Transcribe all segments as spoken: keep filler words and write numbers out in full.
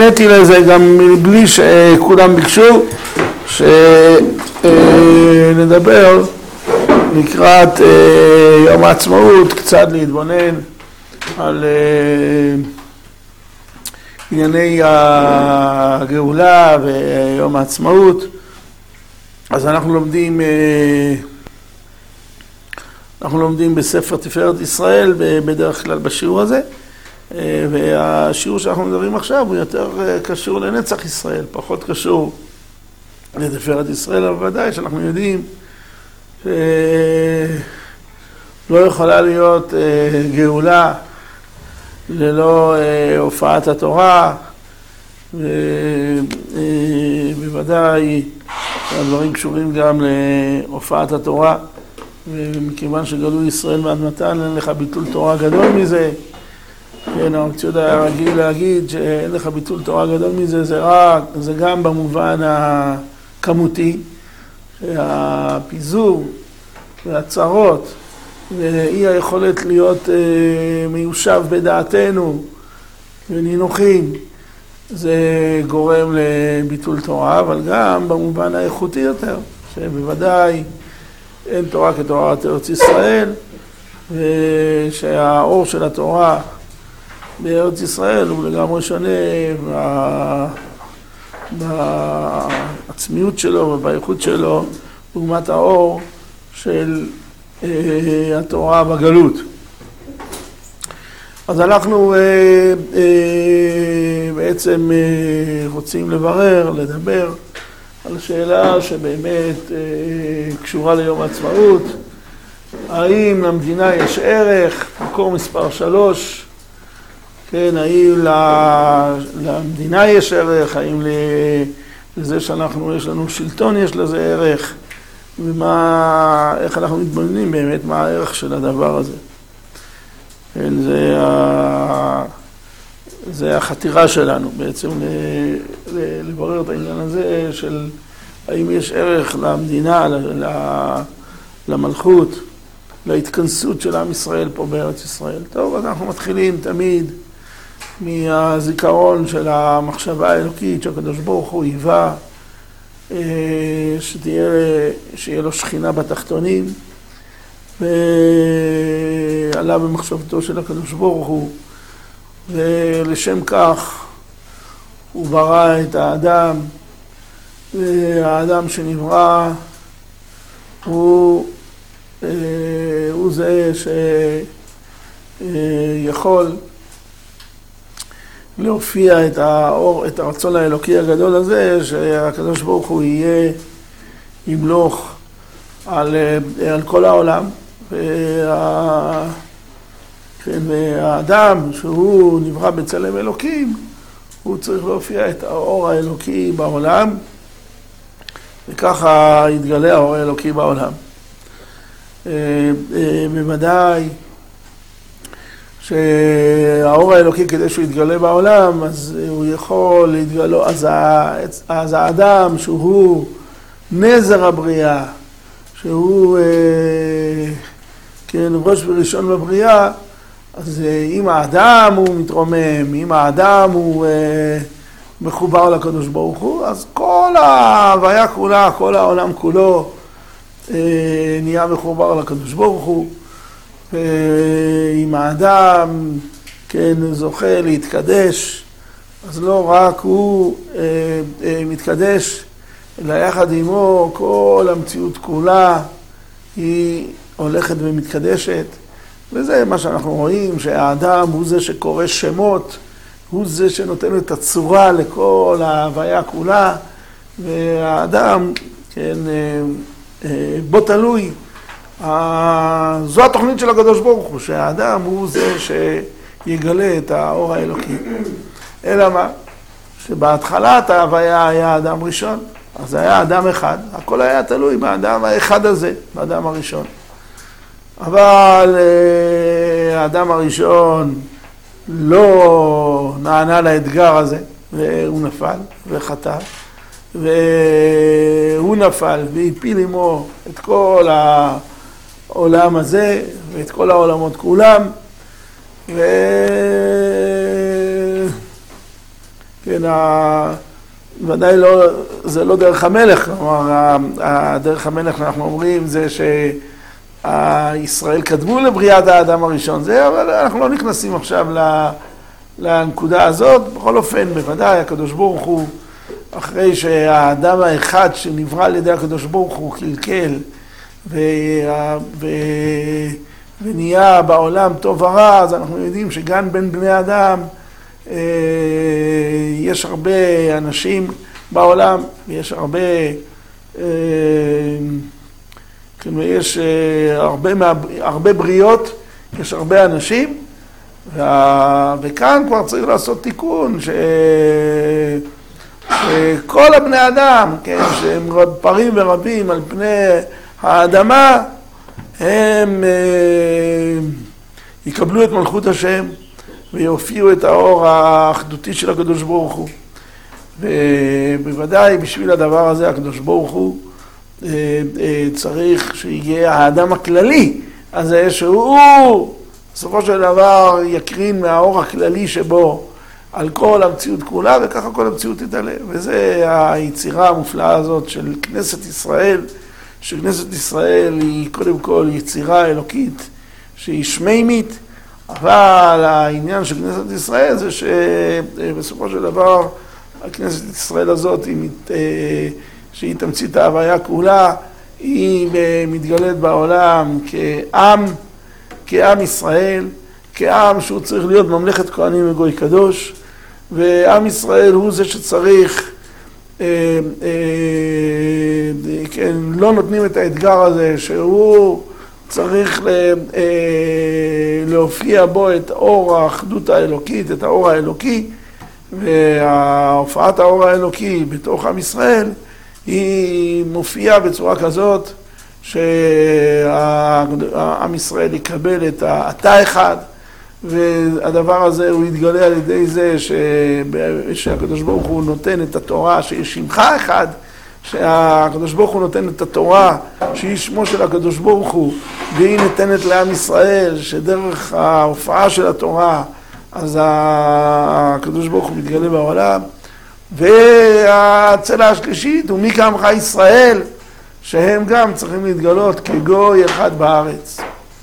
נעניתי לזה גם בלי שכולם ביקשו שנדבר לקראת יום העצמאות, קצת להתבונן על ענייני הגאולה ויום העצמאות. אז אנחנו לומדים אנחנו לומדים בספר תפארת ישראל בדרך כלל בשיעור הזה, והשיעור שאנחנו מדברים עכשיו הוא יותר קשור לנצח ישראל, פחות קשור לתפארת ישראל, אבל ודאי שאנחנו יודעים שלא יכולה להיות גאולה ללא הופעת התורה, ובוודאי הדברים קשורים גם להופעת התורה, ומכיוון שגלו ישראל מאדמתן אין לך ביטול תורה גדול מזה. כן, הרב ציודה היה רגיל להגיד שאין לך ביטול תורה גדול מזה, זה רק, זה גם במובן הכמותי, שהפיזור והצרות ואי היכולת להיות מיושב בדעתנו ונינוחים, זה גורם לביטול תורה, אבל גם במובן האיכותי יותר, שבוודאי אין תורה כתורת ארץ ישראל, ושהאור של התורה בארץ ישראל הוא לגמרי שונה בעצמיות שלו ובאיכות שלו לעומת האור של התורה בגלות. אז אנחנו בעצם רוצים לברר, לדבר על שאלה שבאמת קשורה ליום העצמאות. האם למדינה יש ערך? מקור מספר שלוש. כן, האם למדינה יש ערך? האם לזה שאנחנו, יש לנו שלטון, יש לזה ערך? ומה, איך אנחנו מתבוננים באמת, מה הערך של הדבר הזה? כן, זה, זה החתירה שלנו בעצם לברר את העניין הזה של האם יש ערך למדינה, למלכות, להתכנסות של עם ישראל פה בארץ ישראל. טוב, אז אנחנו מתחילים תמיד מהזיכרון של המחשבה האלוקית שהקדוש ברוך הוא היווה, שתהיה, שיהיה לו שכינה בתחתונים, ועלה במחשבתו של הקדוש ברוך הוא, ולשם כך הוא ברא את האדם, והאדם שנברא הוא, הוא זה שיכול להופיע את האור, את הרצון האלוקי הגדול הזה, שהקדוש ברוך הוא יהיה ימלוך על, על כל העולם. וה, כן, והאדם שהוא נברא בצלם אלוקים, הוא צריך להופיע את האור האלוקי בעולם, וככה יתגלה האור האלוקי בעולם. בוודאי שהאור האלוקי כדי שהוא יתגלה בעולם, אז הוא יכול להתגלות, אז, אז האדם שהוא נזר הבריאה, שהוא כן, ראש וראשון בבריאה, אז אם האדם הוא מתרומם, אם האדם הוא מחובר לקדוש ברוך הוא, אז כל ההוויה כולה, כל העולם כולו נהיה מחובר לקדוש ברוך הוא. ואם האדם כן זוכה להתקדש, אז לא רק הוא מתקדש, אלא יחד עמו כל המציאות כולה היא הולכת ומתקדשת. וזה מה שאנחנו רואים, שהאדם הוא זה שקורא שמות, הוא זה שנותן את הצורה לכל ההוויה כולה, והאדם, כן, בו תלוי. זו התוכנית של הקדוש ברוך הוא, שהאדם הוא זה שיגלה את האור האלוקי. אלא מה? שבהתחלת ההוויה היה אדם ראשון, אז היה אדם אחד, הכל היה תלוי באדם האחד הזה, באדם הראשון. אבל האדם הראשון לא נענה לאתגר הזה, והוא נפל וחטא, והוא נפל והפיל עמו את כל העולם הזה ואת כל העולמות כולם, ו... כן, ודאי לא, זה לא דרך המלך, כלומר, דרך המלך אנחנו אומרים זה שישראל קדמו לבריאת האדם הראשון, זה, אבל אנחנו לא נכנסים עכשיו לנקודה הזאת. בכל אופן, בוודאי, הקדוש ברוך הוא, אחרי שהאדם האחד שנברא על ידי הקדוש ברוך הוא קלקל, ו... ו... ונהיה בעולם טוב ורע, אז אנחנו יודעים שגם בין בני אדם אה, יש הרבה אנשים בעולם, ויש הרבה, אה, כן, יש אה, הרבה, מה... הרבה בריאות, יש הרבה אנשים, וה... וכאן כבר צריך לעשות תיקון, ש... שכל הבני אדם, כן, שהם פרים ורבים על פני האדמה, הם אה, יקבלו את מלכות השם ויופיעו את האור האחדותי של הקדוש ברוך הוא. ובוודאי בשביל הדבר הזה הקדוש ברוך הוא אה, אה, צריך שיהיה האדם הכללי הזה, שהוא בסופו של דבר יקרין מהאור הכללי שבו על כל המציאות כולה, וככה כל המציאות תתעלה. וזה היצירה המופלאה הזאת של כנסת ישראל, שכנסת ישראל היא קודם כל יצירה אלוקית שהיא שמימית, אבל העניין של כנסת ישראל זה שבסופו של דבר הכנסת ישראל הזאת, שהיא תמצית ההוויה כולה, היא מתגלית בעולם כעם, כעם ישראל, כעם שהוא צריך להיות ממלכת כהנים וגוי קדוש, ועם ישראל הוא זה שצריך, אה, אה, כן, לא נותנים את האתגר הזה, שהוא צריך לה, אה, להופיע בו את אור האחדות האלוקית, את האור האלוקי, וההופעת האור האלוקי בתוך עם ישראל, היא מופיעה בצורה כזאת, שעם ישראל יקבל את האתה אחד, והדבר הזה הוא יתגלה על ידי זה שהקדוש ברוך הוא נותן את התורה שיש שמך אחד, שהקדוש ברוך הוא נותן את התורה שהיא שמו של הקדוש ברוך הוא, והיא ניתנת לעם ישראל, שדרך ההופעה של התורה אז הקדוש ברוך הוא מתגלה בעולם. והצלע השלישית הוא מי כעמך ישראל, שהם גם צריכים להתגלות כגוי אחד בארץ.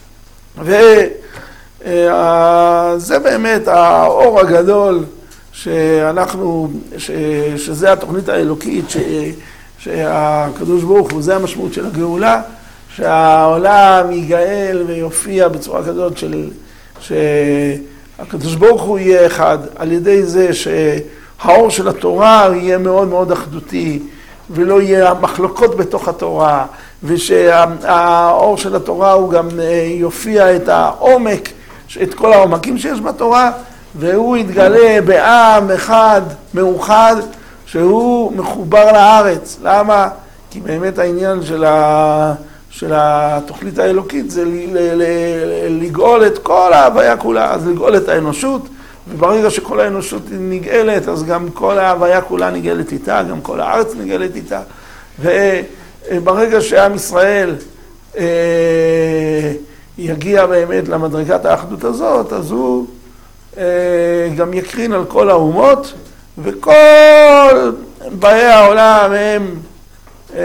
וזה באמת האור הגדול שאנחנו, ש, שזה התוכנית האלוקית, ש, שהקדוש ברוך הוא, זה המשמעות של הגאולה, שהעולם ייגאל ויופיע בצורה כזאת של, שהקדוש ברוך הוא יהיה אחד, על ידי זה שהאור של התורה יהיה מאוד מאוד אחדותי, ולא יהיה מחלוקות בתוך התורה, ושהאור של התורה הוא גם יופיע את העומק, את כל העומקים שיש בתורה, והוא יתגלה בעם אחד מאוחד, שהוא מחובר לארץ. למה? כי באמת העניין של, ה... של התוכנית האלוקית זה לגאול את כל ההוויה כולה, אז לגאול את האנושות, וברגע שכל האנושות נגאלת, אז גם כל ההוויה כולה נגאלת איתה, גם כל הארץ נגאלת איתה. וברגע שעם ישראל אה, יגיע באמת למדרגת האחדות הזאת, אז הוא אה, גם יקרין על כל האומות, וכל באי העולם הם, אה,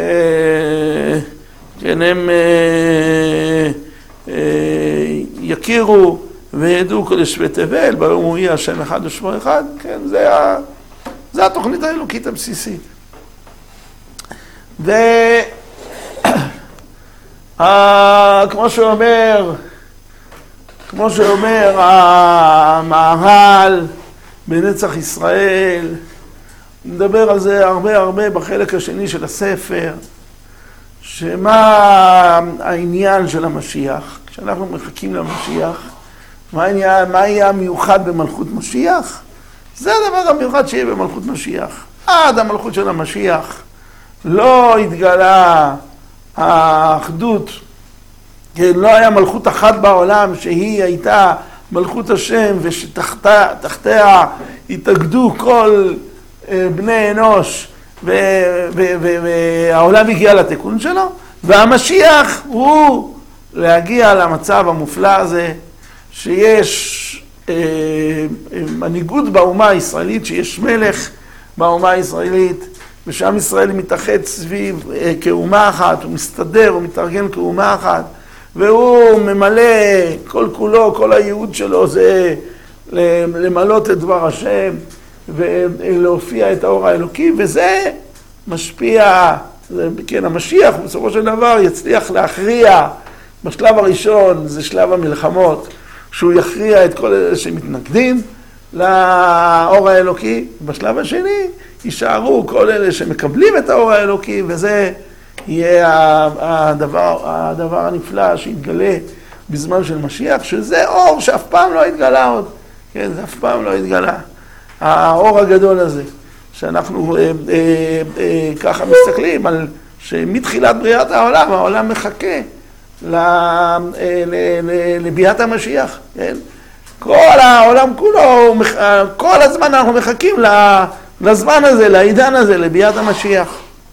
כן, הם אה, אה, יכירו וידעו קודש ותבל, ביום הוא יהיה השם אחד ושמו אחד, כן, זה, ה, זה התוכנית האלוקית הבסיסית. וכמו שאומר, כמו שאומר המהר"ל בנצח ישראל, מדבר על זה הרבה הרבה בחלק השני של הספר, שמה העניין של המשיח, כשאנחנו מחכים למשיח, מה העניין, מה יהיה המיוחד במלכות משיח? זה הדבר המיוחד שיהיה במלכות משיח. עד המלכות של המשיח לא התגלה האחדות, כן, לא היה מלכות אחת בעולם שהיא הייתה מלכות השם ושתחתיה התאגדו כל בני אנוש והעולם הגיע לתיקון שלו, והמשיח הוא להגיע למצב המופלא הזה שיש מנהיגות באומה הישראלית, שיש מלך באומה הישראלית, ושעם ישראל מתאחד סביב כאומה אחת, הוא מסתדר, הוא מתארגן כאומה אחת, והוא ממלא כל כולו, כל הייעוד שלו זה למלות את דבר השם ולהופיע את האור האלוקי, וזה משפיע, כן, המשיח בסופו של דבר יצליח להכריע. בשלב הראשון זה שלב המלחמות, שהוא יכריע את כל אלה שמתנגדים לאור האלוקי. בשלב השני יישארו כל אלה שמקבלים את האור האלוקי, וזה יהיה הדבר, הדבר הנפלא שיתגלה בזמן של משיח, שזה אור שאף פעם לא התגלה עוד. כן, זה אף פעם לא התגלה. האור הגדול הזה, שאנחנו אה, אה, אה, ככה מסתכלים על שמתחילת בריאת העולם, העולם מחכה ל, אה, ל, ל, לביאת המשיח. כן? כל העולם כולו, כל הזמן אנחנו מחכים לזמן הזה, לעידן הזה, לביאת המשיח.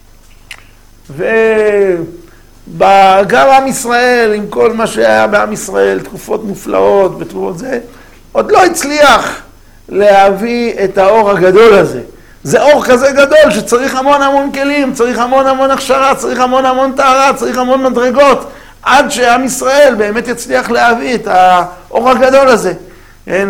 וגם עם ישראל, עם כל מה שהיה בעם ישראל, תקופות מופלאות ותקופות זה, עוד לא הצליח להביא את האור הגדול הזה. זה אור כזה גדול שצריך המון המון כלים, צריך המון המון הכשרה, צריך המון המון טהרה, צריך המון מדרגות, עד שעם ישראל באמת יצליח להביא את האור הגדול הזה. כן,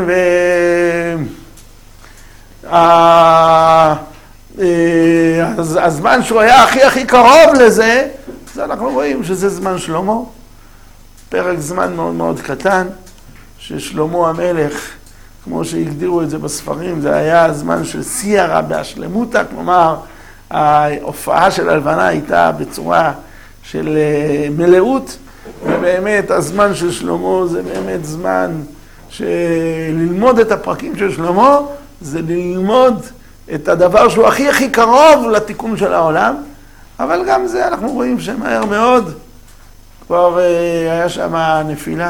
והזמן שהוא היה הכי הכי קרוב לזה, זה אנחנו רואים שזה זמן שלמה, פרק זמן מאוד מאוד קטן, ששלמה המלך, כמו שהגדירו את זה בספרים, זה היה הזמן של סיירה בהשלמותה, כלומר, ההופעה של הלבנה הייתה בצורה של מלאות, ובאמת הזמן של שלמה זה באמת זמן שללמוד את הפרקים של שלמה, זה ללמוד את הדבר שהוא הכי הכי קרוב לתיקון של העולם, אבל גם זה אנחנו רואים שמהר מאוד כבר היה שם נפילה,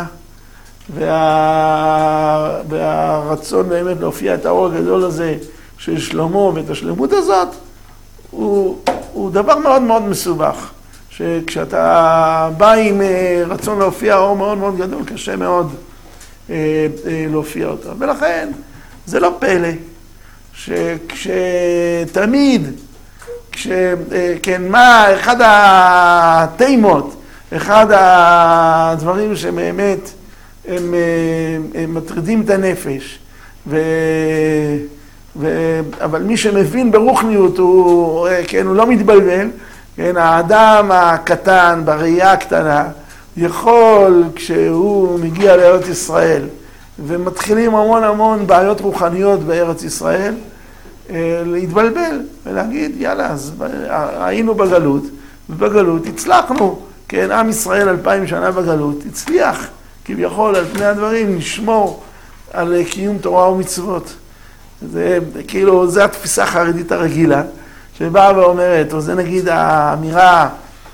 וה... והרצון באמת להופיע את האור הגדול הזה של שלמה ואת השלמות הזאת, הוא, הוא דבר מאוד מאוד מסובך. שכשאתה בא עם רצון להופיע אור מאוד מאוד גדול, קשה מאוד להופיע אותו. ולכן זה לא פלא שכשתמיד, כש... כן, מה, אחד התימות, אחד הדברים שבאמת הם, הם מטרידים את הנפש, ו... ו... אבל מי שמבין ברוחניות הוא, כן, הוא לא מתבלבל, כן, האדם הקטן, בראייה הקטנה, יכול כשהוא מגיע לארץ ישראל, ומתחילים המון המון בעיות רוחניות בארץ ישראל, להתבלבל ולהגיד, יאללה, אז היינו בגלות, ובגלות הצלחנו, כן, עם ישראל אלפיים שנה בגלות, הצליח, כביכול על פני הדברים, לשמור על קיום תורה ומצוות. זה כאילו, זה התפיסה החרדית הרגילה, שבאה ואומרת, או זה נגיד האמירה,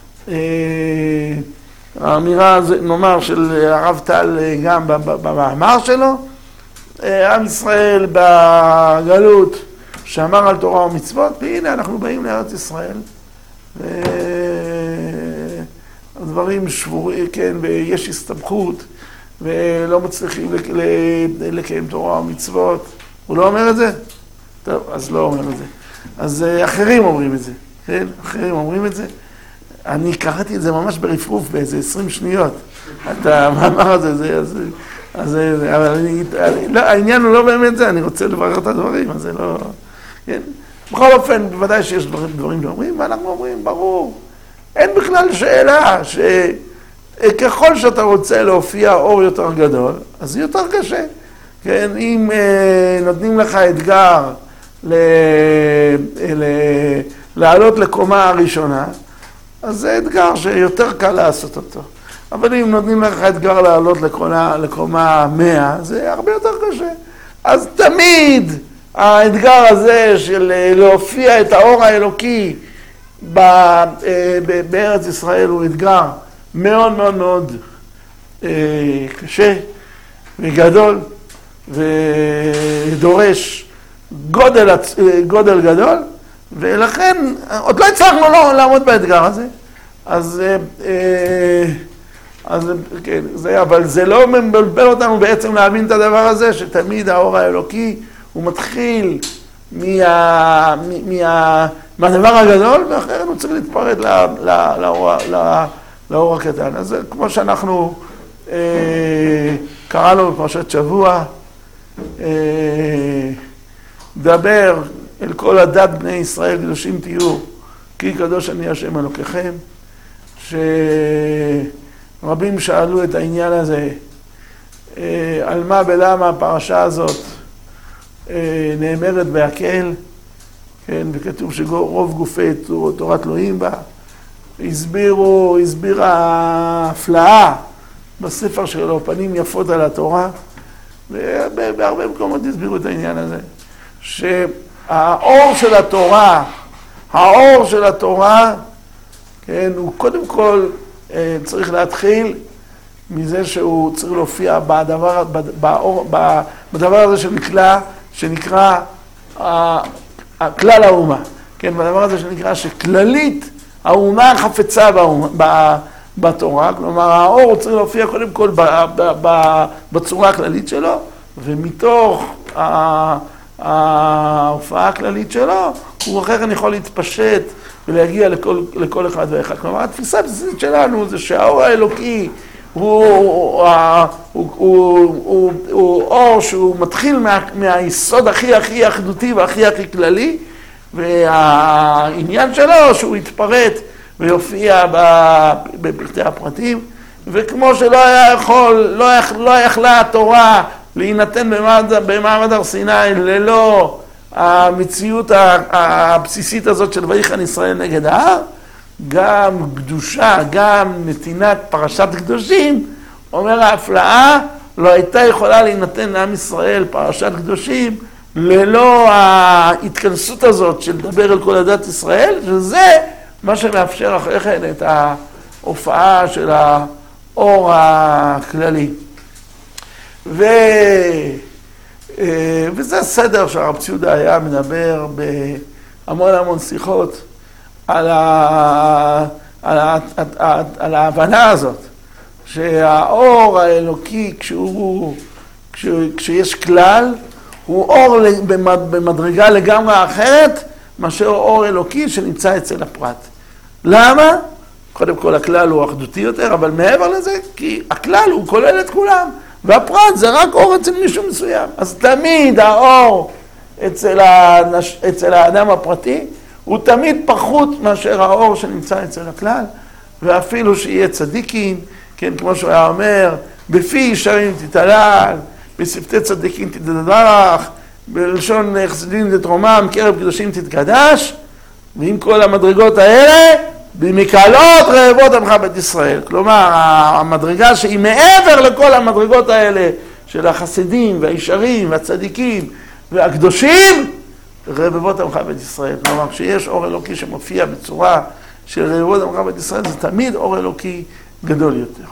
האמירה, נאמר, של הרב טל גם במאמר שלו, עם ישראל בגלות שאמר על תורה ומצוות, והנה אנחנו באים לארץ ישראל, והדברים שבורים, כן, ויש הסתבכות, ולא מצליחים לקיים תורה ומצוות. הוא לא אומר את זה? טוב, אז לא אומר את זה. אז אחרים אומרים את זה, כן? אחרים אומרים את זה. אני קראתי את זה ממש ברפרוף באיזה עשרים שניות. את המאמר הזה, זה, אז, אז, אבל אני, לא, העניין הוא לא באמת זה, אני רוצה לברר את הדברים, אז זה לא, כן? בכל אופן, בוודאי שיש דברים, דברים שאומרים, ואנחנו אומרים, ברור, אין בכלל שאלה שככל שאתה רוצה להופיע אור יותר גדול, אז זה יותר קשה. כן, אם נותנים לך אתגר ל... ל... לעלות לקומה הראשונה, אז זה אתגר שיותר קל לעשות אותו. אבל אם נותנים לך אתגר לעלות לקומה, לקומה מאה, זה הרבה יותר קשה. אז תמיד האתגר הזה של להופיע את האור האלוקי ב... בארץ ישראל הוא אתגר מאוד מאוד מאוד קשה וגדול, ודורש גודל, גודל גדול, ולכן עוד לא הצלחנו לא לעמוד באתגר הזה. אז, אז כן, זה, אבל זה לא מבלבל אותנו בעצם להבין את הדבר הזה, שתמיד האור האלוקי הוא מתחיל מה, מה, מהדבר הגדול, ואחרת הוא צריך להתפרד לא, לא, לאור, לא, לאור הקטן. אז כמו שאנחנו אה, קראנו בפרשת שבוע, אה, דבר אל כל הדת בני ישראל, קדושים תהיו, כי קדוש אני השם אלוקיכם, שרבים שאלו את העניין הזה, על מה ולמה הפרשה הזאת נאמרת בהקל, כן, וכתוב שרוב גופי תורת אלוהים בה, הסבירו, הסבירה הפלאה בספר שלו, פנים יפות על התורה, ובהרבה מקומות הסבירו את העניין הזה, שהאור של התורה, האור של התורה, כן, הוא קודם כל צריך להתחיל מזה שהוא צריך להופיע בדבר, באור, בדבר הזה שנקרא, שנקרא כלל האומה. כן, בדבר הזה שנקרא שכללית האומה חפצה בתורה, כלומר האור צריך להופיע קודם כל בצורה הכללית שלו, ומתוך ההופעה הכללית שלו, הוא אחר כך יכול להתפשט ולהגיע לכל, לכל אחד ואחד. כלומר, התפיסה הבסיסית שלנו זה שהאור האלוקי הוא, הוא, הוא, הוא, הוא, הוא אור שהוא מתחיל מה, מהיסוד הכי הכי אחדותי והכי הכי כללי, והעניין שלו שהוא יתפרט ויופיע בפרטי הפרטים, וכמו שלא היה יכול, לא, לא יכלה התורה להינתן במעמד, במעמד הר סיני ללא המציאות הבסיסית הזאת של ויחן ישראל נגד ההר, גם קדושה, גם נתינת פרשת קדושים, אומר ההפלאה, לא הייתה יכולה להינתן לעם ישראל פרשת קדושים ללא ההתכנסות הזאת של לדבר על כל עדת ישראל, שזה מה שמאפשר אחרי כן את ההופעה של האור הכללי. ו... וזה סדר שהרב ציודה היה מדבר בהמון המון שיחות על, ה... על, ה... על ההבנה הזאת, שהאור האלוקי כשהוא, כש... כשיש כלל, הוא אור במדרגה לגמרי אחרת מאשר אור אלוקי שנמצא אצל הפרט. למה? קודם כל הכלל הוא אחדותי יותר, אבל מעבר לזה, כי הכלל הוא כולל את כולם. והפרט זה רק אור אצל מישהו מסוים. אז תמיד האור אצל, הנש... אצל האדם הפרטי הוא תמיד פחות מאשר האור שנמצא אצל הכלל. ואפילו שיהיה צדיקים, כן, כמו שהוא היה אומר, בפי ישרים תתהלל, בשפתי צדיקים תתברך, בלשון חסידים תתרומם, קרב קדושים תתקדש, ועם כל המדרגות האלה, במקהלות רעבות עמך בית ישראל. כלומר, המדרגה שהיא מעבר לכל המדרגות האלה של החסידים והישרים והצדיקים והקדושים, רעבות עמך בית ישראל. כלומר, כשיש אור אלוקי שמופיע בצורה של רעבות עמך בית ישראל, זה תמיד אור אלוקי גדול יותר.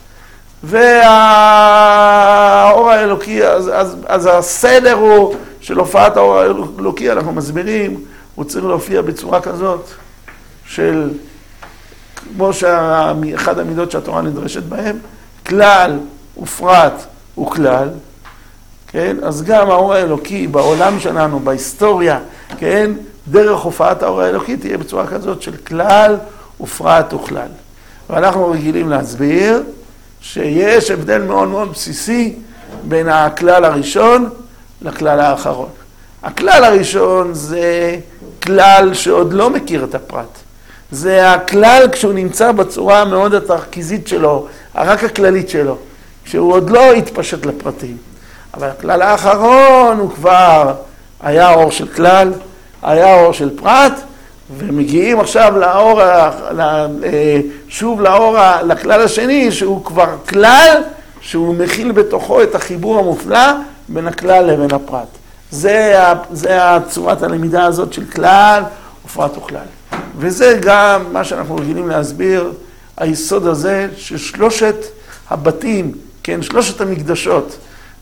והאור האלוקי, אז, אז, אז הסדר הוא של הופעת האור האלוקי, אנחנו מסבירים, הוא צריך להופיע בצורה כזאת של, כמו שאחד המידות שהתורה נדרשת בהם, כלל ופרט וכלל, כן? אז גם האור האלוקי בעולם שלנו, בהיסטוריה, כן? דרך הופעת האור האלוקי תהיה בצורה כזאת של כלל ופרט וכלל. ואנחנו רגילים להסביר שיש הבדל מאוד מאוד בסיסי בין הכלל הראשון לכלל האחרון. הכלל הראשון זה כלל שעוד לא מכיר את הפרט. זה הכלל כשהוא נמצא בצורה המאוד התרכיזית שלו, רק הכללית שלו, כשהוא עוד לא התפשט לפרטים. אבל הכלל האחרון הוא כבר היה אור של כלל, היה אור של פרט, ומגיעים עכשיו לאור, שוב לאור, לכלל השני, שהוא כבר כלל, שהוא מכיל בתוכו את החיבור המופלא בין הכלל לבין הפרט. זה, זה הצורת הלמידה הזאת של כלל ופרט וכלל. וזה גם מה שאנחנו רגילים להסביר, היסוד הזה של שלושת הבתים, כן, שלושת המקדשות,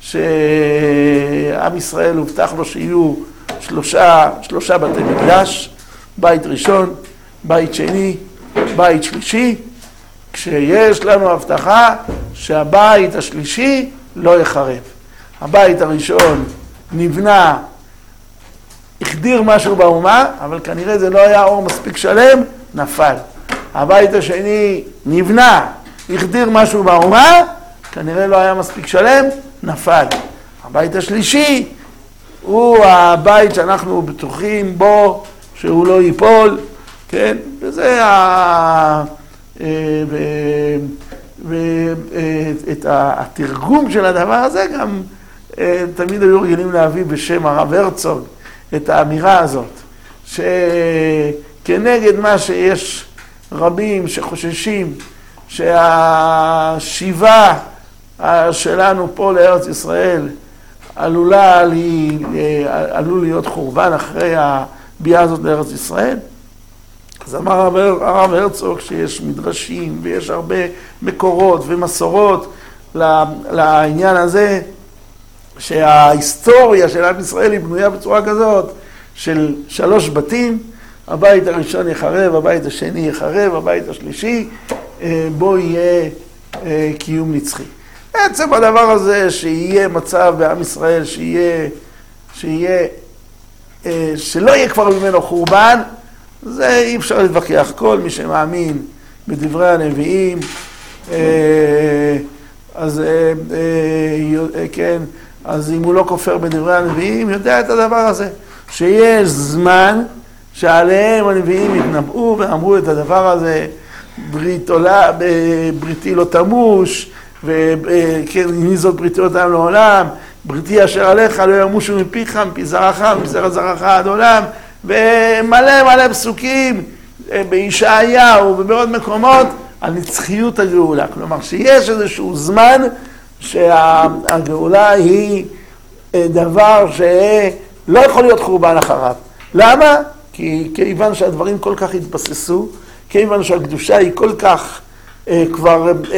שעם ישראל הובטח לו שיהיו שלושה, שלושה בתי מקדש, בית ראשון, בית שני, בית שלישי, כשיש לנו הבטחה שהבית השלישי לא יחרב. הבית הראשון נבנה, החדיר משהו באומה, אבל כנראה זה לא היה אור מספיק שלם, נפל. הבית השני נבנה, החדיר משהו באומה, כנראה לא היה מספיק שלם, נפל. הבית השלישי הוא הבית שאנחנו בטוחים בו שהוא לא ייפול, כן? וזה ה... ואת התרגום של הדבר הזה גם תמיד היו רגילים להביא בשם הרב הרצוג את האמירה הזאת, שכנגד מה שיש רבים שחוששים שהשיבה שלנו פה לארץ ישראל עלולה לי, עלול להיות חורבן אחרי הביאה הזאת לארץ ישראל. אז אמר הרב הרצוג שיש מדרשים ויש הרבה מקורות ומסורות לעניין הזה, שההיסטוריה של עם ישראל היא בנויה בצורה כזאת של שלוש בתים, הבית הראשון יחרב, הבית השני יחרב, הבית השלישי בו יהיה קיום נצחי. בעצם הדבר הזה שיהיה מצב בעם ישראל שיהיה, שיהיה, שלא יהיה כבר ממנו חורבן, זה אי אפשר להתווכח. כל מי שמאמין בדברי הנביאים, אז כן, אז אם הוא לא כופר בדברי הנביאים, יודע את הדבר הזה, שיש זמן שעליהם הנביאים התנבאו ואמרו את הדבר הזה, ברית עולה, בריתי לא תמוש, וכן, מי זאת בריתי לא תם לעולם, בריתי אשר עליך לא ימושו מפיך, מפי זרעך, מפי זרע זרעך עד עולם, ומלא מלא פסוקים בישעיהו ובעוד מקומות על נצחיות הגאולה. כלומר שיש איזשהו זמן שהגאולה היא דבר שלא יכול להיות חורבן אחריו. למה? כי כיוון שהדברים כל כך התבססו, כיוון שהקדושה היא כל כך אה, כבר אה,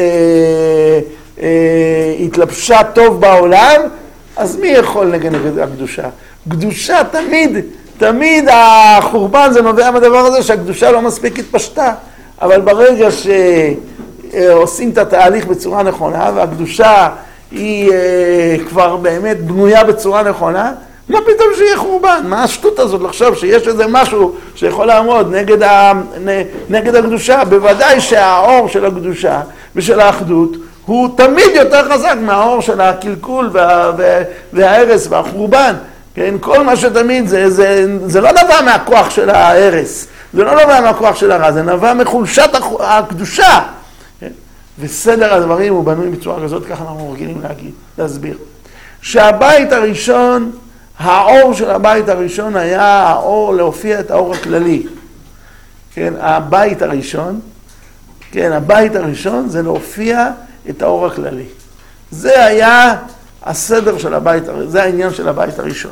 אה, התלבשה טוב בעולם, אז מי יכול נגד הקדושה? קדושה תמיד, תמיד החורבן זה נובע מהדבר הזה שהקדושה לא מספיק התפשטה. אבל ברגע שעושים את התהליך בצורה נכונה, והקדושה היא כבר באמת בנויה בצורה נכונה, מה פתאום שיהיה חורבן? מה השטות הזאת לחשוב שיש איזה משהו שיכול לעמוד נגד, ה... נגד הקדושה? בוודאי שהאור של הקדושה ושל האחדות הוא תמיד יותר חזק מהאור של הקלקול וה... וההרס והחורבן. כן? כל מה שתמיד זה, זה, זה לא נבע מהכוח של ההרס, זה לא נבע מהכוח של הרע, זה נבע מחולשת הקדושה. כן? וסדר הדברים הוא בנוי בצורה כזאת, ככה אנחנו רגילים להגיד, להסביר. שהבית הראשון, האור של הבית הראשון היה האור להופיע את האור הכללי. כן? הבית הראשון, כן, הבית הראשון זה להופיע את האור הכללי. זה היה הסדר של הבית, זה העניין של הבית הראשון.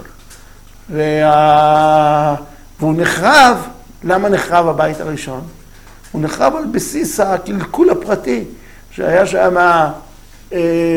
וה... והוא נחרב, למה נחרב הבית הראשון? הוא נחרב על בסיס הקלקול הפרטי, שהיה שם, אה,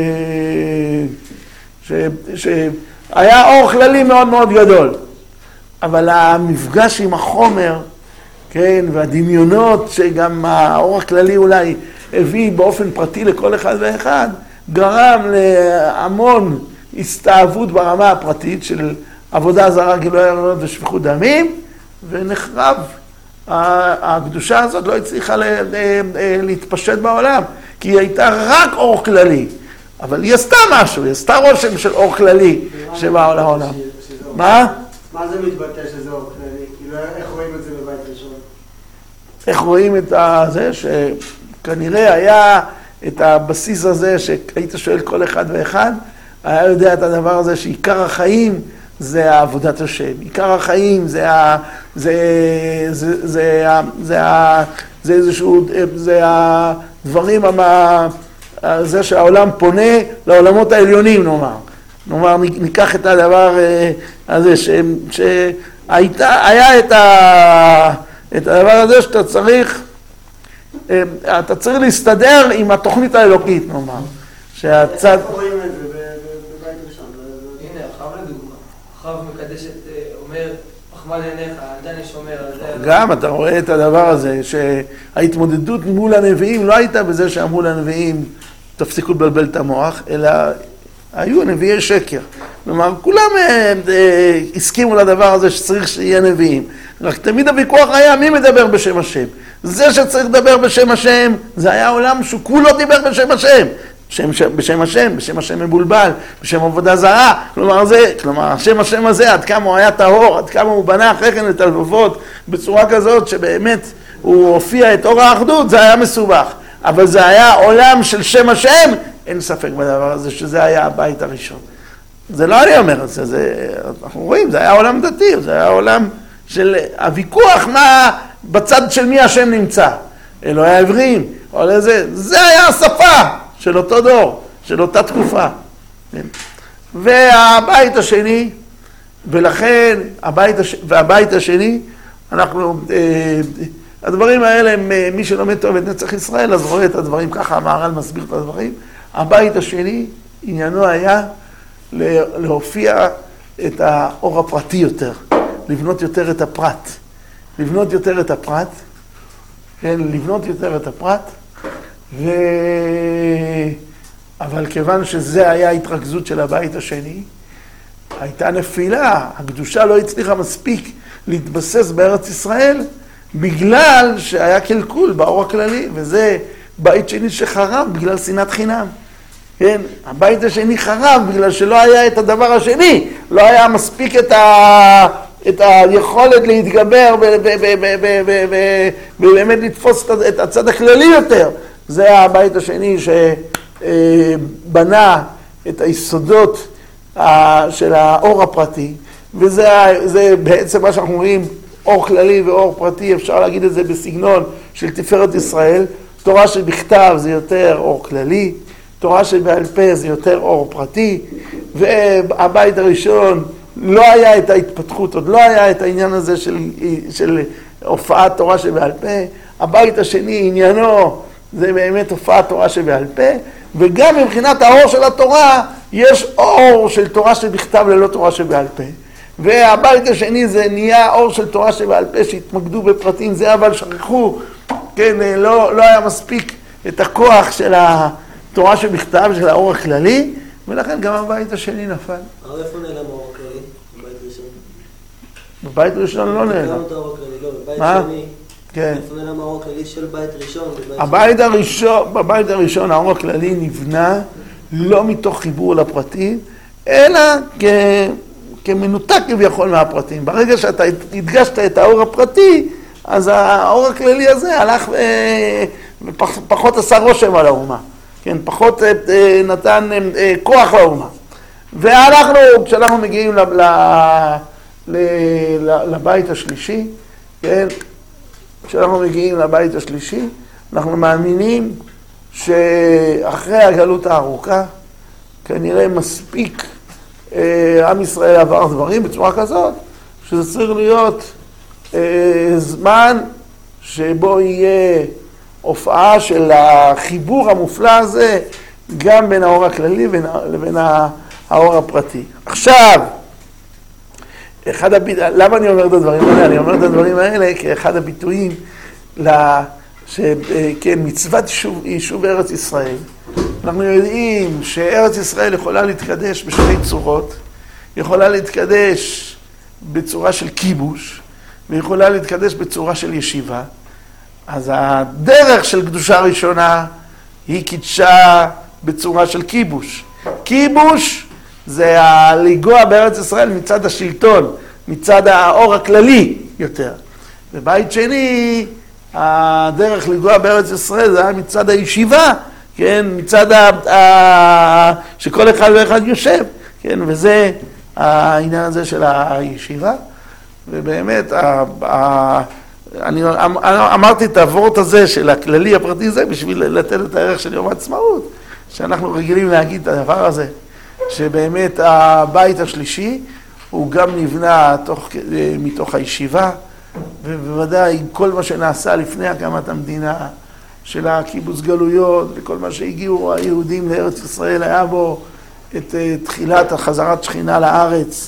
ש... שהיה אור כללי מאוד מאוד גדול. אבל המפגש עם החומר, כן, והדמיונות שגם האור הכללי אולי הביא באופן פרטי לכל אחד ואחד, גרם להמון הסתאבות ברמה הפרטית של עבודה זרה, גילוי עריות ושפיכות דמים, ונחרב. הקדושה הזאת לא הצליחה להתפשט בעולם, כי היא הייתה רק אור כללי, אבל היא עשתה משהו, היא עשתה רושם של אור כללי שבא לעולם. מה? מה זה מתבטא שזה אור כללי? כאילו, איך רואים את זה בבית ראשון? איך רואים את זה? שכנראה היה את הבסיס הזה שהיית שואל כל אחד ואחד, היה יודע את הדבר הזה שעיקר החיים זה עבודת השם. עיקר החיים זה ה... זה... זה... זה... זה... זה איזשהו... זה הדברים... זה שהעולם פונה לעולמות העליונים, נאמר. נאמר, ניקח את הדבר הזה ש... שהייתה... היה את ה... את הדבר הזה שאתה צריך... אתה צריך להסתדר עם התוכנית האלוקית, נאמר. שהצד... איך רואים את זה בבית ראשון? הנה, אחאב לדוגמה. אחאב מקדש את, אומר, חכמה לעיניך, על זה אני שומר, על זה... גם אתה רואה את הדבר הזה, שההתמודדות מול הנביאים לא הייתה בזה שאמרו לנביאים, תפסיקו לבלבל את המוח, אלא היו נביאי שקר. כלומר, כולם אה, אה, הסכימו לדבר הזה שצריך שיהיה נביאים. רק תמיד הוויכוח היה מי מדבר בשם השם. זה שצריך לדבר בשם השם, זה היה עולם שכולו דיבר בשם השם. בשם, בשם השם, בשם השם מבולבל, בשם עבודה זרה. כלומר, זה, כלומר, השם השם הזה, עד כמה הוא היה טהור, עד כמה הוא בנה אחרי כן את הלבבות, בצורה כזאת שבאמת הוא הופיע את אור האחדות, זה היה מסובך. אבל זה היה עולם של שם השם, אין ספק בדבר הזה שזה היה הבית הראשון. זה לא אני אומר את זה, זה, אנחנו רואים, זה היה עולם דתי, זה היה עולם של הוויכוח מה, בצד של מי השם נמצא. אלוהי העברים, או לזה, זה היה השפה של אותו דור, של אותה תקופה. והבית השני, ולכן, הבית, הש... והבית השני, אנחנו, הדברים האלה, מי שלומד טוב את נצח ישראל, אז רואה את הדברים ככה, המהר"ל מסביר את הדברים. הבית השני, עניינו היה להופיע את האור הפרטי יותר, לבנות יותר את הפרט, לבנות יותר את הפרט, כן, לבנות יותר את הפרט, ו... אבל כיוון שזה היה ההתרכזות של הבית השני, הייתה נפילה, הקדושה לא הצליחה מספיק להתבסס בארץ ישראל, בגלל שהיה קלקול באור הכללי, וזה בית שני שחרב בגלל שנאת חינם. כן, הבית השני חרב בגלל שלא היה את הדבר השני, לא היה מספיק את, ה... את היכולת להתגבר ובאמת לתפוס את הצד הכללי יותר. זה הבית השני שבנה את היסודות של האור הפרטי, וזה זה בעצם מה שאנחנו רואים, אור כללי ואור פרטי, אפשר להגיד את זה בסגנון של תפארת ישראל. תורה שבכתב זה יותר אור כללי, תורה שבעל פה זה יותר אור פרטי, והבית הראשון לא היה את ההתפתחות, עוד לא היה את העניין הזה של, של הופעת תורה שבעל פה. הבית השני, עניינו, זה באמת הופעת תורה שבעל פה, וגם מבחינת האור של התורה, יש אור של תורה שבכתב ללא תורה שבעל פה. והבית השני זה נהיה אור של תורה שבעל פה שהתמקדו בפרטים, זה אבל שכחו, כן, לא, לא היה מספיק את הכוח של התורה שבכתב, של האור הכללי, ולכן גם הבית השני נפל. אבל איפה נעלם האור הכללי? בבית ראשון? בבית ראשון לא נעלם. נעלם את האור הכללי, לא, בבית שני. כן. איפה נעלם האור הכללי של בית ראשון? הבית הראשון, בבית הראשון האור הכללי נבנה לא מתוך חיבור לפרטים, אלא כ... כמנותק כביכול מהפרטים. ברגע שאתה הדגשת את האור הפרטי, אז האור הכללי הזה הלך ופחות עשה רושם על האומה. כן, פחות נתן כוח לאומה. ואנחנו, כשאנחנו מגיעים לבית השלישי, כן, כשאנחנו מגיעים לבית השלישי, אנחנו מאמינים שאחרי הגלות הארוכה, כנראה מספיק עם ישראל עבר דברים בצורה כזאת, שזה צריך להיות זמן שבו יהיה הופעה של החיבור המופלא הזה, גם בין האור הכללי לבין האור הפרטי. עכשיו, אחד הביט... למה אני אומר את הדברים האלה? אני אומר את הדברים האלה כאחד הביטויים שכן, מצוות יישוב, יישוב ארץ ישראל. אנחנו יודעים שארץ ישראל יכולה להתקדש בשתי צורות, יכולה להתקדש בצורה של כיבוש, ויכולה להתקדש בצורה של ישיבה. אז הדרך של קדושה ראשונה היא קידשה בצורה של כיבוש. כיבוש זה הלגוע בארץ ישראל מצד השלטון, מצד האור הכללי יותר. בבית שני, הדרך לגוע בארץ ישראל זה היה מצד הישיבה, כן, מצד ה... ה... שכל אחד ואחד יושב, כן, וזה העניין הזה של הישיבה. ובאמת, ה... ה... אני אמרתי את העבורת הזה של הכללי הפרטי הזה בשביל לתת את הערך של יום העצמאות, שאנחנו רגילים להגיד את הדבר הזה, שבאמת הבית השלישי הוא גם נבנה תוך, מתוך הישיבה, ובוודאי כל מה שנעשה לפני הקמת המדינה של הקיבוץ גלויות וכל מה שהגיעו היהודים לארץ ישראל, היה בו את תחילת החזרת שכינה לארץ,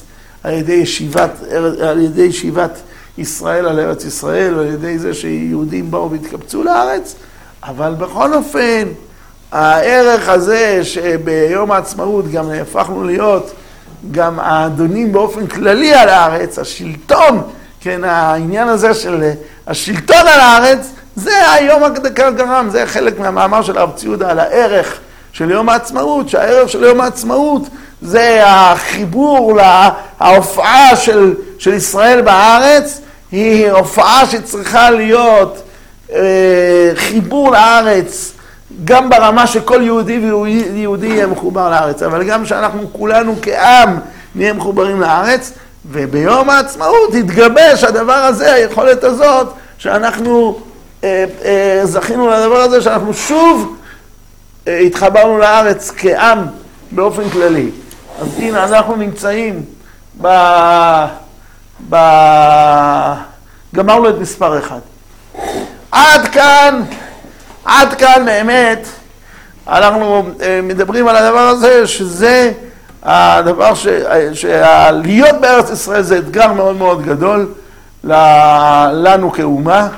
על ידי ישיבת, על ידי ישיבת ישראל על ארץ ישראל, או על ידי זה שיהודים באו והתקבצו לארץ, אבל בכל אופן, הערך הזה שביום העצמאות גם הפכנו להיות גם האדונים באופן כללי על הארץ, השלטון, כן, העניין הזה של השלטון על הארץ, זה היום הקדקר גרם, זה חלק מהמאמר של הרב ציודה על הערך של יום העצמאות, שהערך של יום העצמאות זה החיבור להופעה של, של ישראל בארץ, היא הופעה שצריכה להיות אה, חיבור לארץ, גם ברמה שכל יהודי ויהודי יהיה מחובר לארץ, אבל גם שאנחנו כולנו כעם נהיה מחוברים לארץ, וביום העצמאות התגבש הדבר הזה, היכולת הזאת, שאנחנו אה, אה, זכינו לדבר הזה, שאנחנו שוב אה, התחברנו לארץ כעם באופן כללי. אז הנה, אנחנו נמצאים ב... ב... גמרנו את מספר אחד. עד כאן, עד כאן באמת, אנחנו מדברים על הדבר הזה, שזה הדבר ש... שלהיות בארץ ישראל זה אתגר מאוד מאוד גדול לנו כאומה,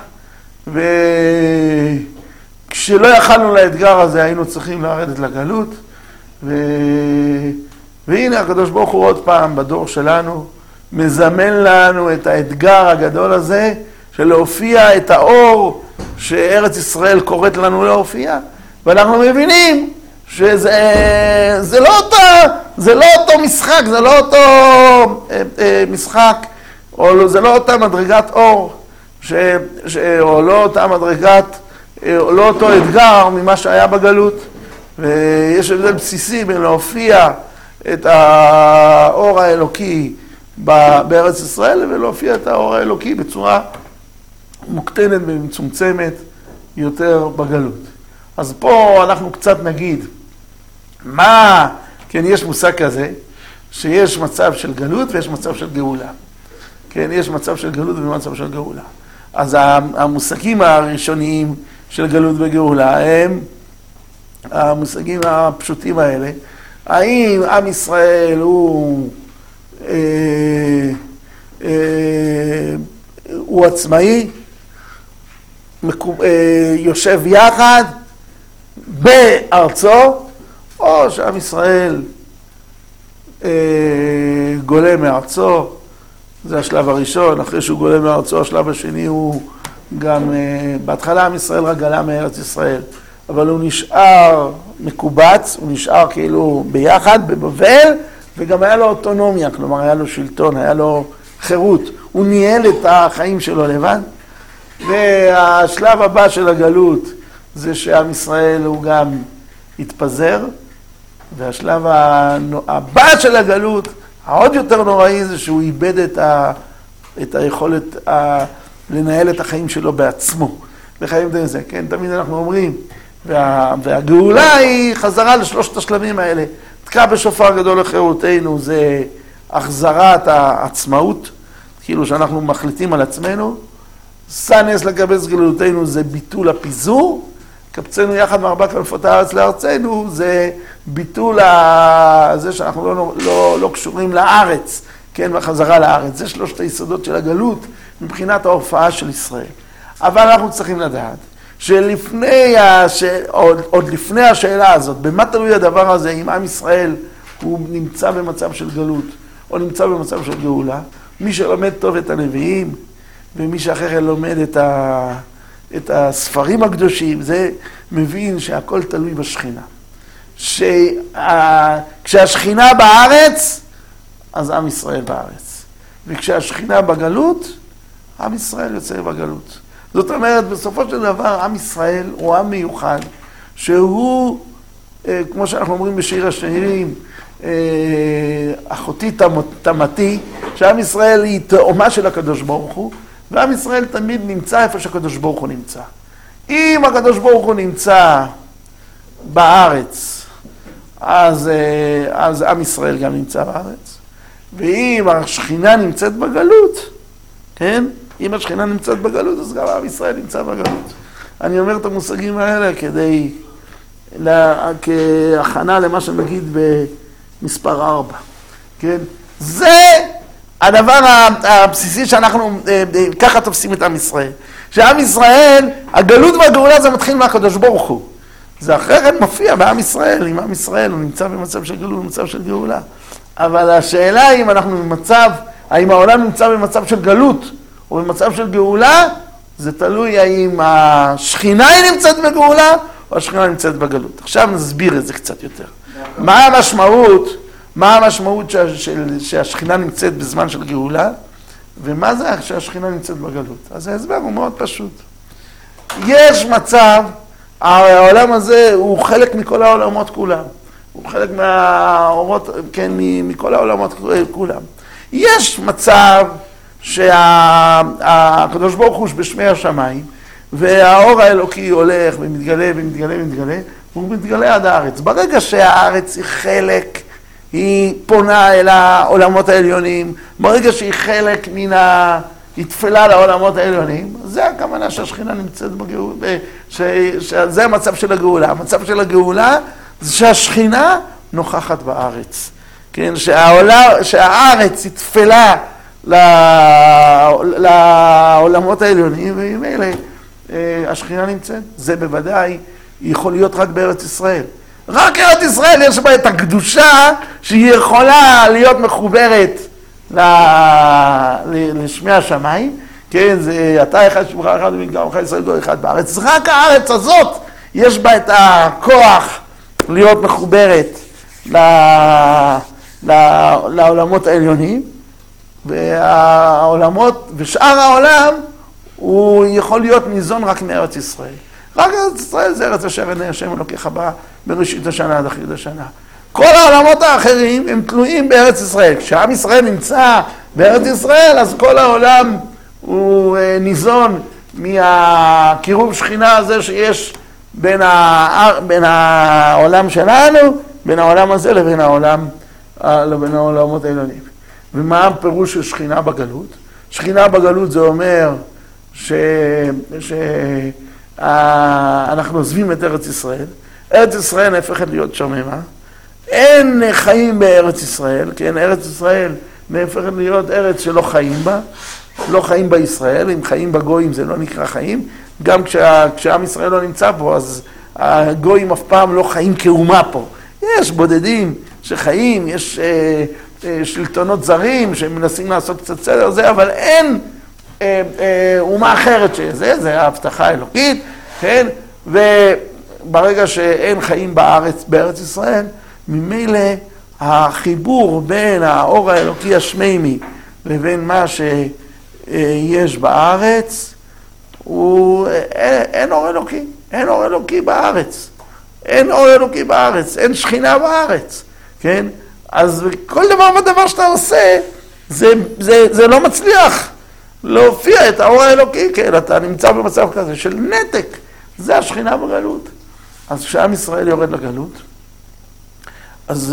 וכשלא יכלנו לאתגר הזה היינו צריכים לרדת לגלות, ו... והנה הקדוש ברוך הוא עוד פעם בדור שלנו, מזמן לנו את האתגר הגדול הזה, של להופיע את האור שארץ ישראל קוראת לנו להופיע, ואנחנו מבינים שזה זה לא אותו, זה לא אותו משחק, זה לא אותו אה, אה, משחק, או זה לא אותה מדרגת אור, ש, ש, או לא אותה מדרגת, או לא אותו אתגר ממה שהיה בגלות, ויש הבדל בסיסי בין להופיע את האור האלוקי בארץ ישראל, ולהופיע את האור האלוקי בצורה מוקטנת ומצומצמת יותר בגלות. אז פה אנחנו קצת נגיד, מה, כן, יש מושג כזה, שיש מצב של גלות ויש מצב של גאולה. כן, יש מצב של גלות ומצב של גאולה. אז המושגים הראשוניים של גלות וגאולה הם המושגים הפשוטים האלה. האם עם ישראל הוא אה, אה, הוא עצמאי, מקוב, אה, יושב יחד בארצו, או שעם ישראל אה, גולה מארצו, זה השלב הראשון. אחרי שהוא גולה מארצו, השלב השני הוא גם, אה, בהתחלה עם ישראל רק גלה מארץ ישראל, אבל הוא נשאר מקובץ, הוא נשאר כאילו ביחד, בבבל, וגם היה לו אוטונומיה, כלומר היה לו שלטון, היה לו חירות. הוא ניהל את החיים שלו לבד. והשלב הבא של הגלות זה שעם ישראל הוא גם התפזר, והשלב הבא של הגלות, העוד יותר נוראי, זה שהוא איבד את, ה, את היכולת ה, לנהל את החיים שלו בעצמו. לחיים את זה, כן? תמיד אנחנו אומרים, וה, והגאולה היא חזרה לשלושת השלבים האלה. תקע בשופר גדול לחירותנו, זה החזרת העצמאות, כאילו שאנחנו מחליטים על עצמנו. שא נס לקבץ גלותנו, זה ביטול הפיזור. קבצנו יחד מארבע כנפות הארץ לארצנו, זה ביטול ה... זה שאנחנו לא, לא, לא קשורים לארץ, כן, בחזרה לארץ. זה שלושת היסודות של הגלות מבחינת ההופעה של ישראל. אבל אנחנו צריכים לדעת שלפני, הש... עוד, עוד לפני השאלה הזאת, במה תלוי הדבר הזה, אם עם ישראל הוא נמצא במצב של גלות או נמצא במצב של גאולה, מי שלומד טוב את הנביאים ומי שאחר כך לומד את, ה... את הספרים הקדושים, זה מבין שהכל תלוי בשכינה. שה... כשהשכינה בארץ, אז עם ישראל בארץ. וכשהשכינה בגלות, עם ישראל יוצא בגלות. זאת אומרת, בסופו של דבר, עם ישראל הוא עם מיוחד, שהוא, כמו שאנחנו אומרים בשיר השירים, אחותי תמתי, שעם ישראל היא תאומה של הקדוש ברוך הוא, ועם ישראל תמיד נמצא איפה שהקדוש ברוך הוא נמצא. אם הקדוש ברוך הוא נמצא בארץ, אז, אז עם ישראל גם נמצא בארץ. ואם השכינה נמצאת בגלות, כן? אם השכינה נמצאת בגלות, אז גם עם ישראל נמצא בגלות. אני אומר את המושגים האלה כדי, לה, כהכנה למה שנגיד במספר ארבע. כן? זה הדבר הבסיסי שאנחנו ככה תופסים את עם ישראל. שעם ישראל, הגלות והגאולה זה מתחיל מהקדוש ברוך הוא. זה אחרי כן מופיע בעם ישראל, עם עם ישראל הוא נמצא במצב של גלות במצב של גאולה. אבל השאלה היא אם אנחנו במצב, האם העולם נמצא במצב של גלות או במצב של גאולה, זה תלוי האם השכינה היא נמצאת בגאולה או השכינה נמצאת בגלות. עכשיו נסביר את זה קצת יותר. מה המשמעות, מה המשמעות שהשכינה נמצאת בזמן של גאולה, ומה זה שהשכינה נמצאת בגלות? אז ההסבר הוא מאוד פשוט. יש מצב, העולם הזה הוא חלק מכל העולמות כולם. הוא חלק מהאורות, כן, מכל העולמות כולם. יש מצב שהקדוש ברוך הוא בשמי השמיים, והאור האלוקי הולך ומתגלה ומתגלה ומתגלה, והוא מתגלה עד הארץ. ברגע שהארץ היא חלק, היא פונה אל העולמות העליונים, ברגע שהיא חלק מן ה... היא תפלה לעולמות העליונים, זה הכוונה שהשכינה נמצאת בגאולה, שזה המצב של הגאולה. המצב של הגאולה זה שהשכינה נוכחת בארץ. כן, שהעולם, שהארץ היא תפלה לעולמות העליונים, וממילא השכינה נמצאת. זה בוודאי יכול להיות רק בארץ ישראל. רק ארץ ישראל יש בה את הקדושה שהיא יכולה להיות מחוברת לשמי השמיים. כן, זה אתה אחד שמך אחד ומגרמך ישראל גוי אחד בארץ. רק הארץ הזאת יש בה את הכוח להיות מחוברת לעולמות העליונים, והעולמות, ושאר העולם הוא יכול להיות ניזון רק מארץ ישראל. רק ארץ ישראל זה ארץ אשר עיני השם אלוקיך בה בראשית השנה עד אחרית השנה. כל העולמות האחרים הם תלויים בארץ ישראל. כשעם ישראל נמצא בארץ ישראל, אז כל העולם הוא ניזון מהקירוב שכינה הזה שיש בין, ה... בין העולם שלנו, בין העולם הזה לבין העולם, לבין העולמות העליונים. ומה הפירוש של שכינה בגלות? שכינה בגלות זה אומר ש... ש... אנחנו עוזבים את ארץ ישראל, ארץ ישראל נהפכת להיות שוממה, אין חיים בארץ ישראל, כן, ארץ ישראל נהפכת להיות ארץ שלא חיים בה, לא חיים בישראל, אם חיים בגויים זה לא נקרא חיים, גם כשה, כשעם ישראל לא נמצא פה, אז הגויים אף פעם לא חיים כאומה פה. יש בודדים שחיים, יש אה, אה, שלטונות זרים שמנסים לעשות קצת סדר זה, אבל אין אה, אה, אומה אחרת שזה, זה ההבטחה האלוקית, כן? וברגע שאין חיים בארץ, בארץ ישראל, ממילא החיבור בין האור האלוקי השמימי לבין מה שיש בארץ, הוא, אין, אין אור אלוקי, אין אור אלוקי בארץ, אין אור אלוקי בארץ, אין שכינה בארץ, כן? אז כל דבר ודבר שאתה עושה, זה, זה, זה לא מצליח להופיע את האור האלוקי, כן? אתה נמצא במצב כזה של נתק, זה השכינה בגלות. אז כשעם ישראל יורד לגלות, אז,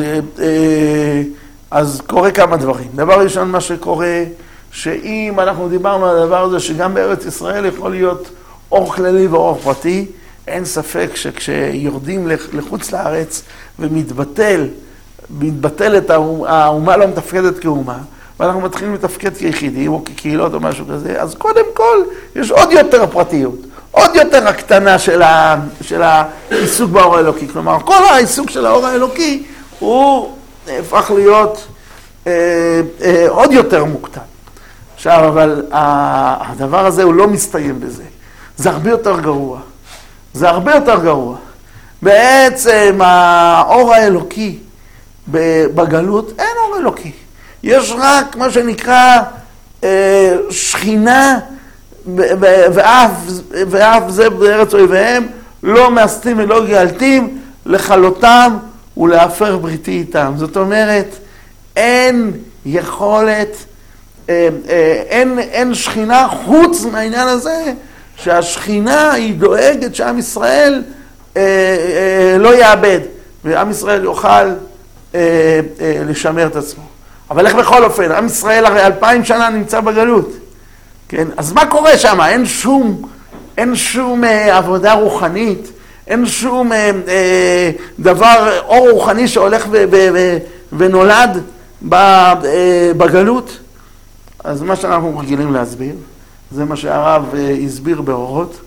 אז קורה כמה דברים. דבר ראשון, מה שקורה, שאם אנחנו דיברנו על הדבר הזה, שגם בארץ ישראל יכול להיות אור כללי ואור פרטי, אין ספק שכשיורדים לחוץ לארץ ומתבטל, מתבטלת האומה לא מתפקדת כאומה, ואנחנו מתחילים לתפקד כיחידים או כקהילות או משהו כזה, אז קודם כל יש עוד יותר פרטיות, עוד יותר הקטנה של, ה, של העיסוק באור האלוקי. כלומר, כל העיסוק של האור האלוקי הוא הפך להיות אה, אה, עוד יותר מוקטן. עכשיו, אבל הדבר הזה הוא לא מסתיים בזה. זה הרבה יותר גרוע. זה הרבה יותר גרוע. בעצם האור האלוקי בגלות, אין אור אלוקי. יש רק מה שנקרא אה, שכינה, ואף, ואף זה בארץ אויביהם, לא מאסתים ולא גאלתים, לכלותם ולהפר בריתי איתם. זאת אומרת, אין יכולת, אין, אין שכינה חוץ מהעניין הזה, שהשכינה היא דואגת שעם ישראל אה, אה, לא יאבד, ועם ישראל יוכל אה, אה, לשמר את עצמו. אבל איך בכל אופן, עם ישראל הרי אלפיים שנה נמצא בגלות, כן? אז מה קורה שם? אין שום, אין שום אה, עבודה רוחנית, אין שום אה, אה, דבר, אור רוחני שהולך ו- ו- ו- ונולד ב- אה, בגלות. אז מה שאנחנו רגילים להסביר, זה מה שהרב הסביר באורות,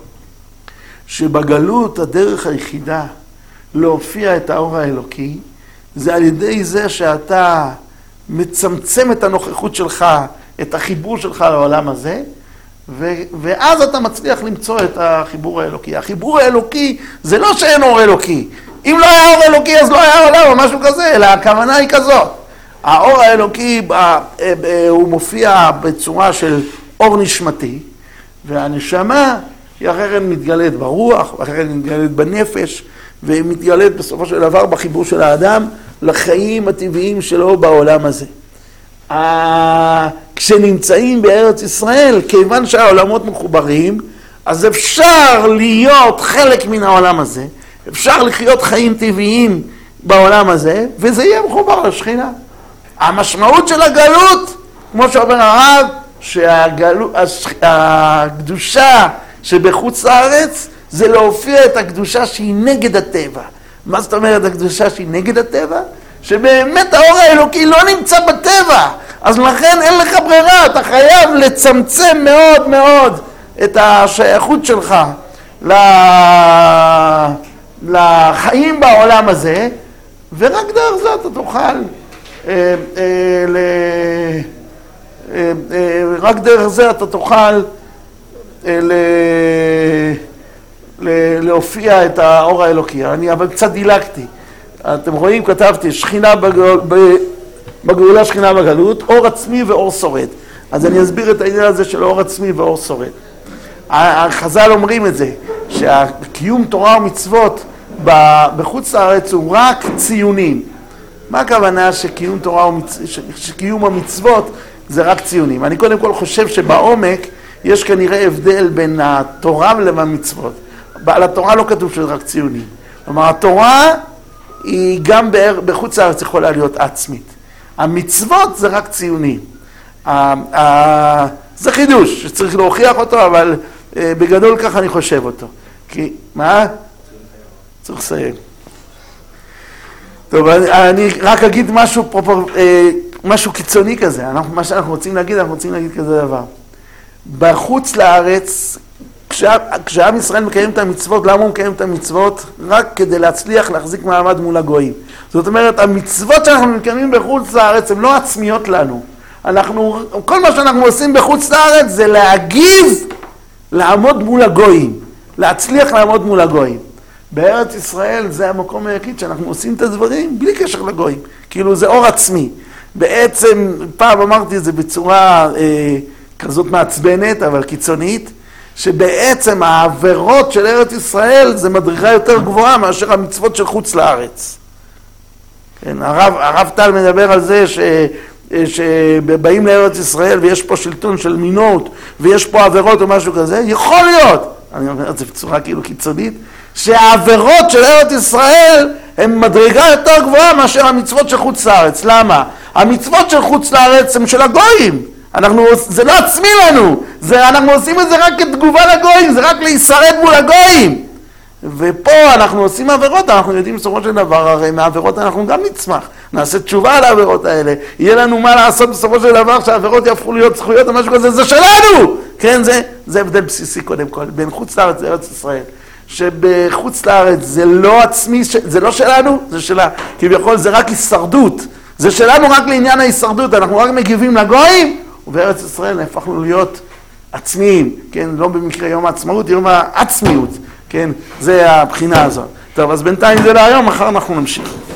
שבגלות הדרך היחידה להופיע את האור האלוקי, זה על ידי זה שאתה מצמצם את הנוכחות שלך, את החיבור שלך לעולם הזה, ו- ואז אתה מצליח למצוא את החיבור האלוקי. החיבור האלוקי זה לא שאין אור אלוקי. אם לא היה אור אלוקי אז לא היה עולם או משהו כזה, אלא הכוונה היא כזאת. האור האלוקי הוא מופיע בצורה של אור נשמתי, והנשמה היא אחרת מתגלית ברוח, אחרת מתגלית בנפש, והיא מתגלית בסופו של דבר בחיבור של האדם לחיים הטבעיים שלו בעולם הזה. כשנמצאים בארץ ישראל, כיוון שהעולמות מחוברים, אז אפשר להיות חלק מן העולם הזה, אפשר לחיות חיים טבעיים בעולם הזה, וזה יהיה מחובר לשכינה. המשמעות של הגלות, כמו שאומר הרב, שהקדושה שבחוץ לארץ זה להופיע את הקדושה שהיא נגד הטבע. מה זאת אומרת הקדושה שהיא נגד הטבע? שבאמת האור האלוקי לא נמצא בטבע, אז לכן אין לך ברירה, אתה חייב לצמצם מאוד מאוד את השייכות שלך לחיים בעולם הזה, ורק דרך זה אתה תוכל, אה, אה, ל... אה, אה, רק דרך זה אתה תוכל אה, ל... ל... להופיע את האור האלוקי. אני אבל קצת דילגתי. אתם רואים, כתבתי, שכינה בגול, בגאולה שכינה בגלות, אור עצמי ואור שורד. אז אני אסביר את העניין הזה של אור עצמי ואור שורד. החז"ל אומרים את זה, שהקיום תורה ומצוות בחוץ לארץ הוא רק ציונים. מה הכוונה שקיום תורה ומצ... שקיום המצוות זה רק ציונים? אני קודם כל חושב שבעומק יש כנראה הבדל בין התורה ולמצוות. על התורה לא כתוב שזה רק ציונים. כלומר, התורה היא גם בחוץ לארץ יכולה להיות עצמית. המצוות זה רק ציונים. זה חידוש שצריך להוכיח אותו, אבל בגדול כך אני חושב אותו. כי, מה? צריך לסיים. טוב, אני רק אגיד משהו, פרופור, משהו קיצוני כזה. אנחנו, מה שאנחנו רוצים להגיד, אנחנו רוצים להגיד כזה דבר. בחוץ לארץ, כשעם ישראל מקיים את המצוות, למה הוא מקיים את המצוות? רק כדי להצליח להחזיק מעמד מול הגויים. זאת אומרת, המצוות שאנחנו מקיימים בחוץ לארץ הן לא עצמיות לנו. אנחנו, כל מה שאנחנו עושים בחוץ לארץ זה להגיב, לעמוד מול הגויים, להצליח לעמוד מול הגויים. בארץ ישראל זה המקום היחיד שאנחנו עושים את הדברים בלי קשר לגויים. כאילו זה אור עצמי. בעצם, פעם אמרתי את זה בצורה אה, כזאת מעצבנת, אבל קיצונית, שבעצם העבירות של ארץ ישראל זה מדרגה יותר גבוהה מאשר המצוות של חוץ לארץ. כן, הרב, הרב טל מדבר על זה ש, שבאים לארץ ישראל ויש פה שלטון של מינות ויש פה עבירות או משהו כזה, יכול להיות, אני אומר את זה בצורה כאילו קיצונית, שהעבירות של ארץ ישראל הן מדרגה יותר גבוהה מאשר המצוות של חוץ לארץ. למה? המצוות של חוץ לארץ הן של הגויים. אנחנו, זה לא עצמי לנו, זה, אנחנו עושים את זה רק כתגובה לגויים, זה רק להישרד מול הגויים. ופה אנחנו עושים עבירות, אנחנו יודעים בסופו של דבר, הרי מהעבירות אנחנו גם נצמח, נעשה תשובה על העבירות האלה, יהיה לנו מה לעשות בסופו של דבר, שהעבירות יהפכו להיות זכויות או משהו כזה, זה שלנו! כן, זה, זה הבדל בסיסי קודם כל, בין חוץ לארץ לארץ ישראל. שבחוץ לארץ זה לא עצמי, זה לא שלנו, זה שלה, כביכול זה רק הישרדות, זה שלנו רק לעניין ההישרדות, אנחנו רק מגיבים לגויים, ובארץ ישראל הפכנו להיות עצמיים, כן, לא במקרה יום העצמאות, יום העצמיות, כן, זה הבחינה הזאת. טוב, אז בינתיים זה להיום, מחר אנחנו נמשיך.